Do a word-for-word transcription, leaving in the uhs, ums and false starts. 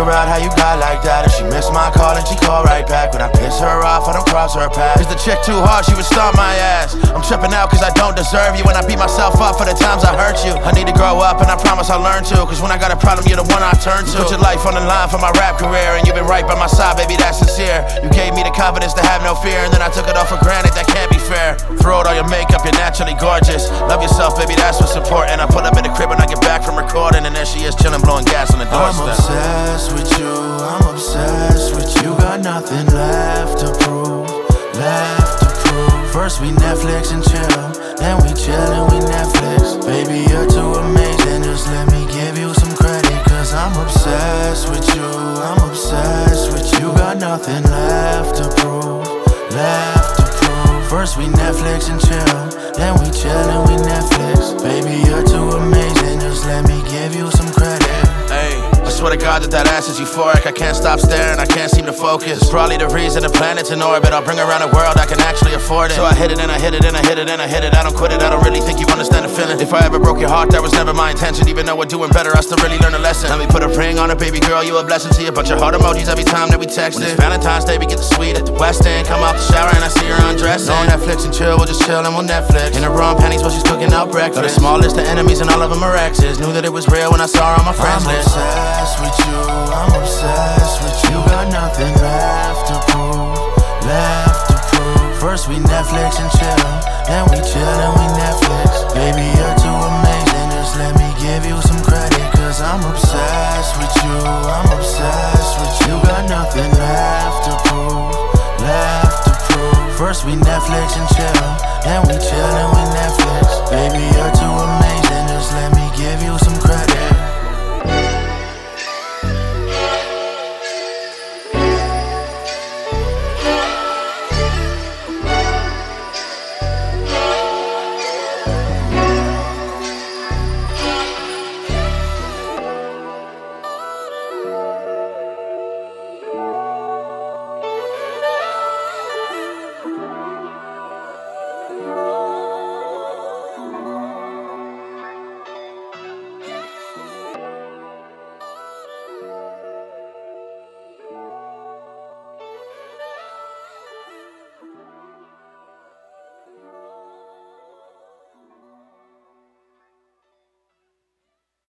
out how you got like that. If she missed my call and she called right back. When I piss her off, I don't cross her path. Is the chick too hard, she would stomp my ass. I'm tripping out cause I don't deserve you, and I beat myself up for the times I hurt you. I need to grow up and I promise I'll learn to, cause when I got a problem, you're the one I turn to. You put your life on the line for my rap career, and you've been right by my side, baby, that's sincere. You gave me the confidence to have no fear, and then I took it all for granted, that can't be fair. Throw out all your makeup, you're naturally gorgeous. Love yourself, baby, that's what's important. I pull up in the crib when I get back from recording, and there she is chilling, blowing gas on the doorstep. I'm obsessed with you, I'm obsessed with you. Got nothing left to prove, left to prove. First we Netflix and chill, then we chill and we Netflix. Baby, you're too amazing, just let me give you some credit. Cause I'm obsessed with you, I'm obsessed with you. Got nothing left to prove, left to prove. First we Netflix and chill, then we chill and we Netflix. Baby, you're too amazing, just let me give you some credit. Hey, I swear to God that that ass is euphoric. I can't stop staring, I can't seem to focus. Probably the reason the planet's in orbit. I'll bring around a world I can actually afford it. So I hit it and I hit it and I hit it and I hit it. I don't quit it, I don't really think you understand the feeling. If I ever broke your heart, that was never my intention. Even though we're doing better, I still really learn a lesson. Let me put a ring on it, baby girl, you a blessing. See a bunch of heart emojis every time that we text. When it's Valentine's Day, we get the suite at the West End. Come out the shower and I see her undressing. On Netflix and chill, we'll just chill and we'll Netflix. In her bra and panties while she's cooking out breakfast. Got a small list of enemies and all of them are exes. Knew that it was real when I saw her on my friends I'm list. obsessed with you, I'm obsessed with you. Got nothing left to prove, left to prove. First we Netflix and chill, then we chill and we Netflix. Baby, you're too amazing, just let me give you some credit. Cause I'm obsessed with you, I'm obsessed with you. Got nothing left to prove, left to prove. First we Netflix and chill, then we